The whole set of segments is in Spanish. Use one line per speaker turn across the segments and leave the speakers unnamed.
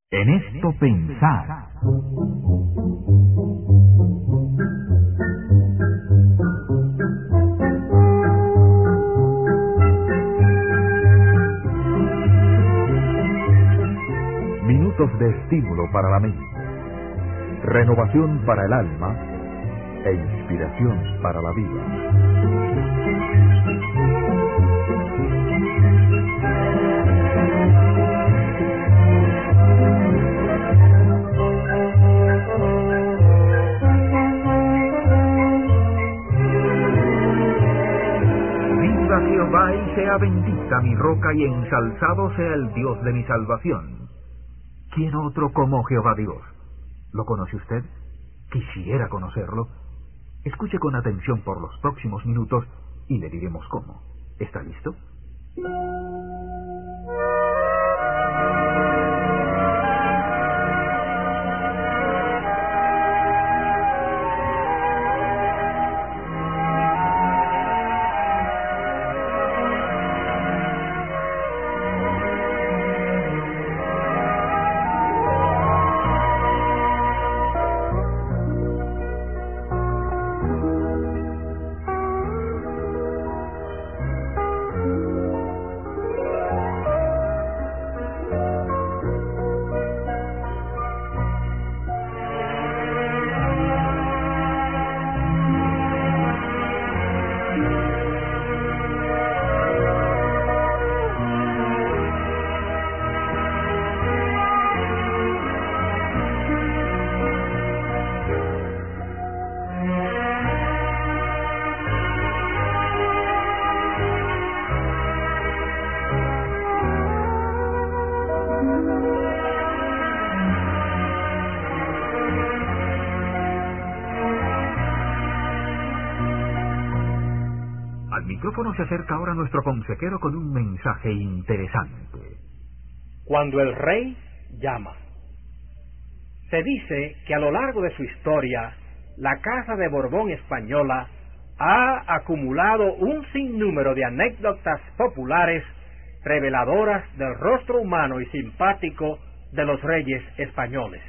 En esto pensar. Minutos de estímulo para la mente, renovación para el alma e inspiración para la vida. Jehová y sea bendita mi roca y ensalzado sea el Dios de mi salvación. ¿Quién otro como Jehová Dios? ¿Lo conoce usted? Quisiera conocerlo. Escuche con atención por los próximos minutos y le diremos cómo. ¿Está listo? Al micrófono se acerca ahora nuestro consejero con un mensaje interesante.
Cuando el rey llama. Se dice que a lo largo de su historia, la Casa de Borbón española ha acumulado un sinnúmero de anécdotas populares reveladoras del rostro humano y simpático de los reyes españoles.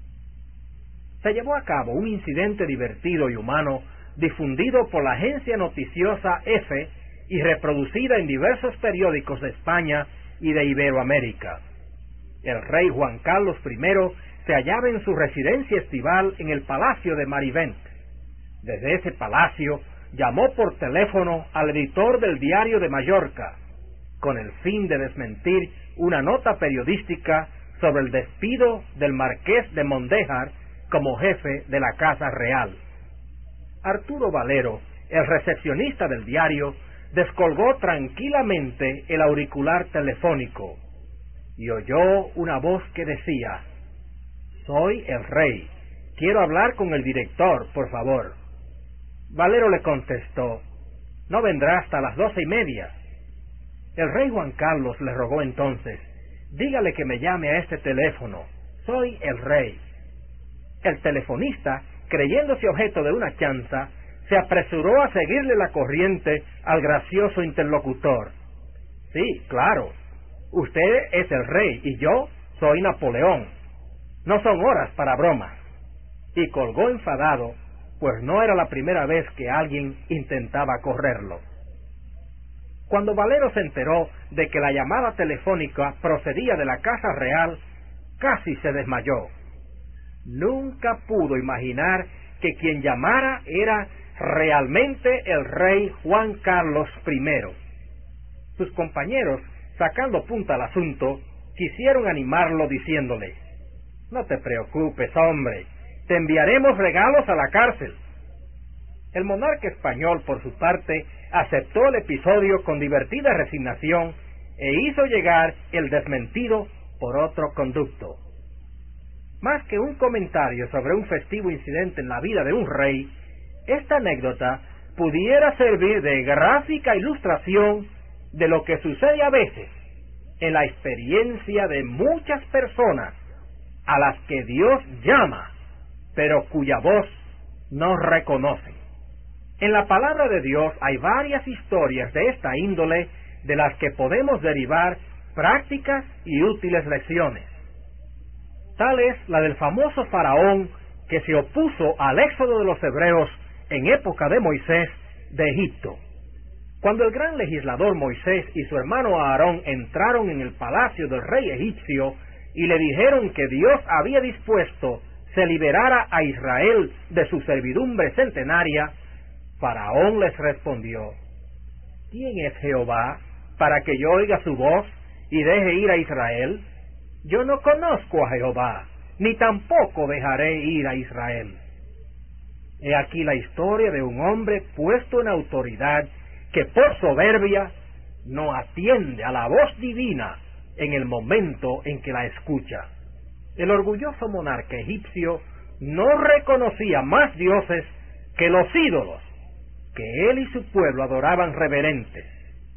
Se llevó a cabo un incidente divertido y humano difundido por la agencia noticiosa EFE y reproducida en diversos periódicos de España y de Iberoamérica. El rey Juan Carlos I se hallaba en su residencia estival en el Palacio de Marivent. Desde ese palacio llamó por teléfono al editor del Diario de Mallorca, con el fin de desmentir una nota periodística sobre el despido del marqués de Mondéjar como jefe de la Casa Real. Arturo Valero, el recepcionista del diario, descolgó tranquilamente el auricular telefónico y oyó una voz que decía: «Soy el rey. Quiero hablar con el director, por favor». Valero le contestó: «No vendrá hasta las 12:30». El rey Juan Carlos le rogó entonces: «Dígale que me llame a este teléfono. Soy el rey». El telefonista, creyéndose objeto de una chanza, se apresuró a seguirle la corriente al gracioso interlocutor. «Sí, claro. Usted es el rey y yo soy Napoleón. No son horas para bromas». Y colgó enfadado, pues no era la primera vez que alguien intentaba correrlo. Cuando Valero se enteró de que la llamada telefónica procedía de la Casa Real, casi se desmayó. Nunca pudo imaginar que quien llamara era realmente el rey Juan Carlos I. Sus compañeros, sacando punta al asunto, quisieron animarlo diciéndole: «No te preocupes, hombre, te enviaremos regalos a la cárcel». El monarca español, por su parte, aceptó el episodio con divertida resignación e hizo llegar el desmentido por otro conducto. Más que un comentario sobre un festivo incidente en la vida de un rey, esta anécdota pudiera servir de gráfica ilustración de lo que sucede a veces en la experiencia de muchas personas a las que Dios llama, pero cuya voz no reconocen. En la palabra de Dios hay varias historias de esta índole de las que podemos derivar prácticas y útiles lecciones. Tal es la del famoso faraón que se opuso al éxodo de los hebreos en época de Moisés de Egipto. Cuando el gran legislador Moisés y su hermano Aarón entraron en el palacio del rey egipcio y le dijeron que Dios había dispuesto se liberara a Israel de su servidumbre centenaria, Faraón les respondió: ¿Quién es Jehová para que yo oiga su voz y deje ir a Israel? Yo no conozco a Jehová, ni tampoco dejaré ir a Israel. He aquí la historia de un hombre puesto en autoridad que por soberbia no atiende a la voz divina en el momento en que la escucha. El orgulloso monarca egipcio no reconocía más dioses que los ídolos que él y su pueblo adoraban reverentes.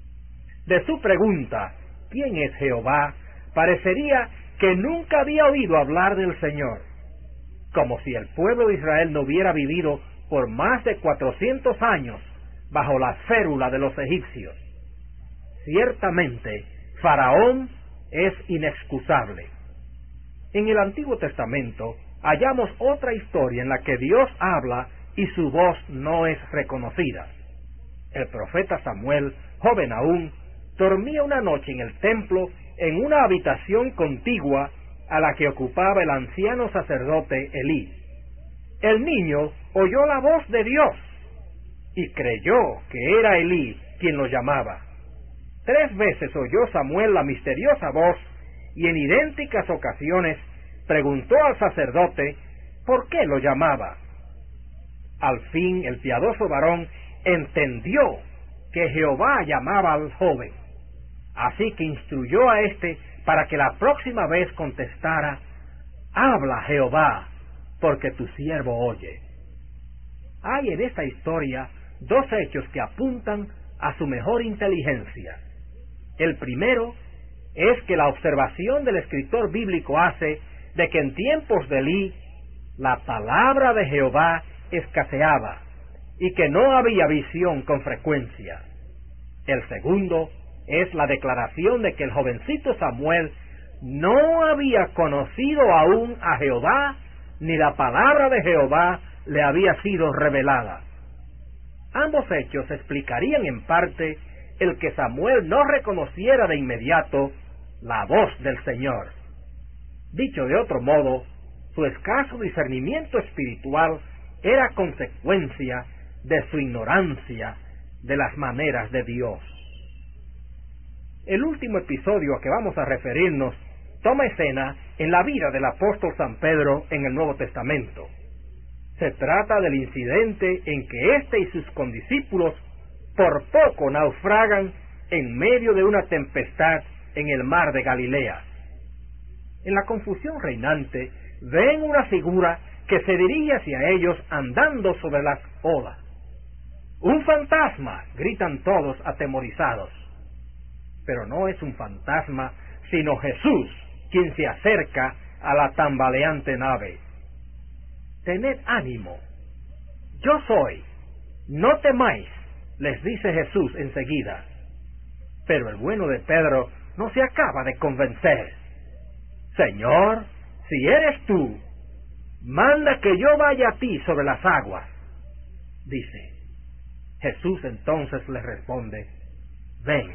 De su pregunta, ¿quién es Jehová?, parecería que nunca había oído hablar del Señor, como si el pueblo de Israel no hubiera vivido por más de 400 años bajo la férula de los egipcios. Ciertamente, Faraón es inexcusable. En el Antiguo Testamento hallamos otra historia en la que Dios habla y su voz no es reconocida. El profeta Samuel, joven aún, dormía una noche en el templo en una habitación contigua a la que ocupaba el anciano sacerdote Elí. El niño oyó la voz de Dios y creyó que era Elí quien lo llamaba. 3 veces oyó Samuel la misteriosa voz y en idénticas ocasiones preguntó al sacerdote por qué lo llamaba. Al fin el piadoso varón entendió que Jehová llamaba al joven, así que instruyó a éste para que la próxima vez contestara: «Habla, Jehová, porque tu siervo oye». Hay en esta historia 2 hechos que apuntan a su mejor inteligencia. El primero es que la observación del escritor bíblico hace de que en tiempos de Elí la palabra de Jehová escaseaba y que no había visión con frecuencia. El segundo es la declaración de que el jovencito Samuel no había conocido aún a Jehová, ni la palabra de Jehová le había sido revelada. Ambos hechos explicarían en parte el que Samuel no reconociera de inmediato la voz del Señor. Dicho de otro modo, su escaso discernimiento espiritual era consecuencia de su ignorancia de las maneras de Dios. El último episodio a que vamos a referirnos toma escena en la vida del apóstol San Pedro en el Nuevo Testamento. Se trata del incidente en que éste y sus condiscípulos por poco naufragan en medio de una tempestad en el mar de Galilea. En la confusión reinante, ven una figura que se dirige hacia ellos andando sobre las olas. ¡Un fantasma!, gritan todos atemorizados. Pero no es un fantasma, sino Jesús, quien se acerca a la tambaleante nave. «Tened ánimo, yo soy, no temáis», les dice Jesús enseguida. Pero el bueno de Pedro no se acaba de convencer. «Señor, si eres tú, manda que yo vaya a ti sobre las aguas», dice. Jesús entonces le responde: «Ven».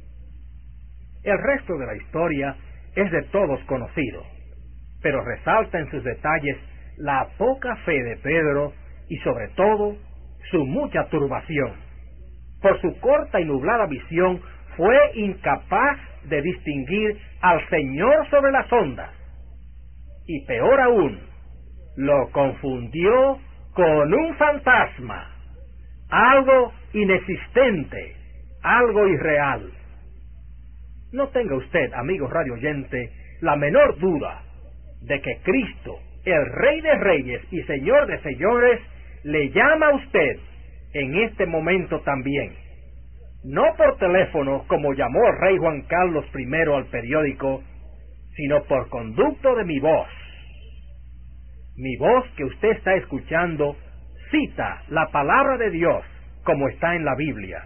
El resto de la historia es de todos conocido, pero resalta en sus detalles la poca fe de Pedro y sobre todo su mucha turbación. Por su corta y nublada visión fue incapaz de distinguir al Señor sobre las ondas. Y peor aún, lo confundió con un fantasma, algo inexistente, algo irreal. No tenga usted, amigo radio oyente, la menor duda de que Cristo, el Rey de Reyes y Señor de Señores, le llama a usted en este momento también. No por teléfono, como llamó el rey Juan Carlos I al periódico, sino por conducto de mi voz. Mi voz que usted está escuchando cita la palabra de Dios como está en la Biblia.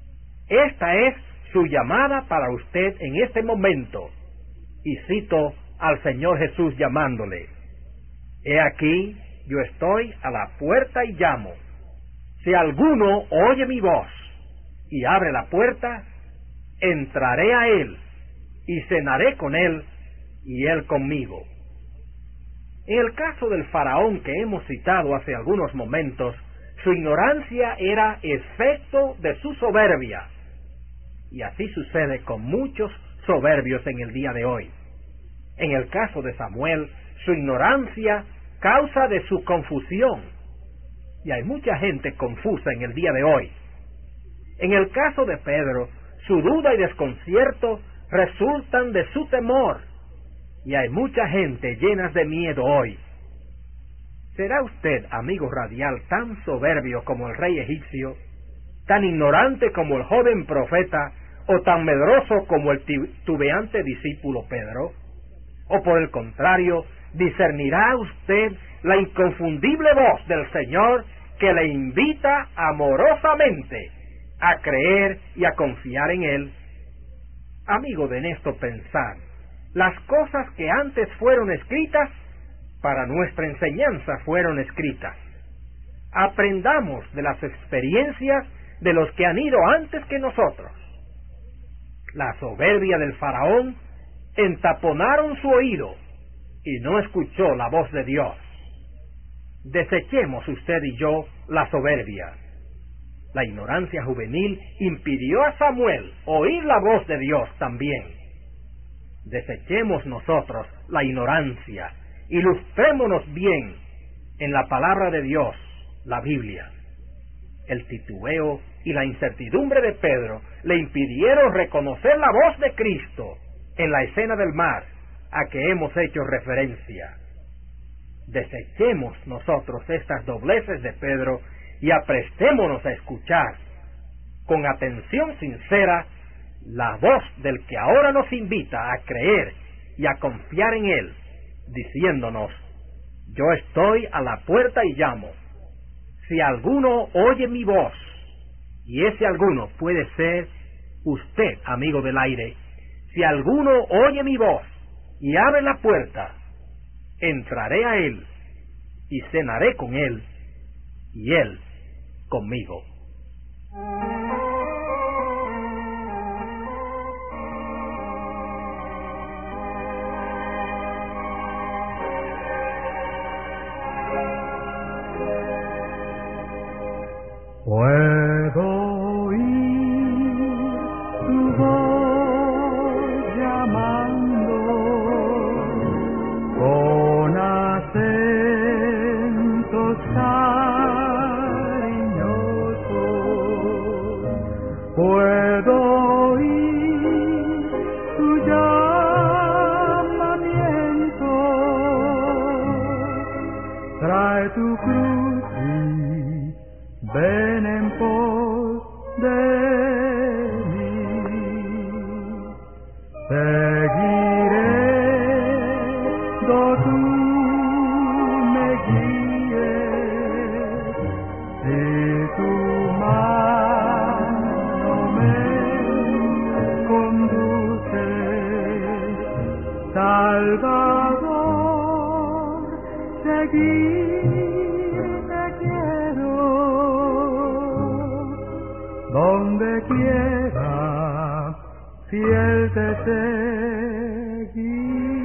Esta es su llamada para usted en este momento, y cito al Señor Jesús llamándole: He aquí, yo estoy a la puerta y llamo. Si alguno oye mi voz y abre la puerta, entraré a él y cenaré con él y él conmigo. En el caso del faraón que hemos citado hace algunos momentos, su ignorancia era efecto de su soberbia. Y así sucede con muchos soberbios en el día de hoy. En el caso de Samuel, su ignorancia causa de su confusión. Y hay mucha gente confusa en el día de hoy. En el caso de Pedro, su duda y desconcierto resultan de su temor. Y hay mucha gente llena de miedo hoy. ¿Será usted, amigo radial, tan soberbio como el rey egipcio, tan ignorante como el joven profeta, o tan medroso como el titubeante discípulo Pedro? ¿O por el contrario, discernirá usted la inconfundible voz del Señor que le invita amorosamente a creer y a confiar en Él? Amigo de Nesto, pensar, las cosas que antes fueron escritas, para nuestra enseñanza fueron escritas. Aprendamos de las experiencias de los que han ido antes que nosotros. La soberbia del faraón entaponaron su oído y no escuchó la voz de Dios. Desechemos usted y yo la soberbia. La ignorancia juvenil impidió a Samuel oír la voz de Dios también. Desechemos nosotros la ignorancia, ilustrémonos bien en la palabra de Dios, la Biblia. El titubeo y la incertidumbre de Pedro le impidieron reconocer la voz de Cristo en la escena del mar a que hemos hecho referencia. Desechemos nosotros estas dobleces de Pedro y aprestémonos a escuchar con atención sincera la voz del que ahora nos invita a creer y a confiar en Él, diciéndonos: Yo estoy a la puerta y llamo. Si alguno oye mi voz, y ese alguno puede ser usted, amigo del aire, si alguno oye mi voz y abre la puerta, entraré a él y cenaré con él y él conmigo.
Puedo oír tu voz llamando con acentos cariñosos. Puedo oír tu llamamiento. Trae tu cruz y ven en pos de mí. Seguiré do tú me guíes, si tu mano me conduce. Salvador, seguirte quiero, donde quiera, fiel te seguiré.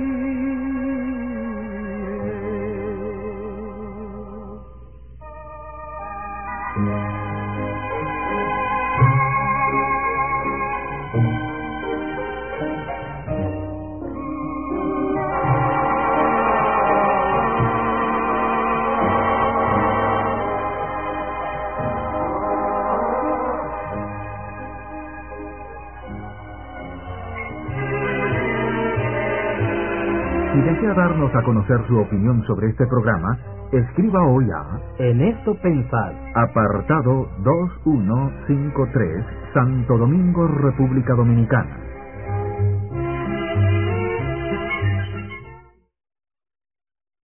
Si desea darnos a conocer su opinión sobre este programa, escriba hoy a
En esto pensad,
apartado 2153, Santo Domingo, República Dominicana.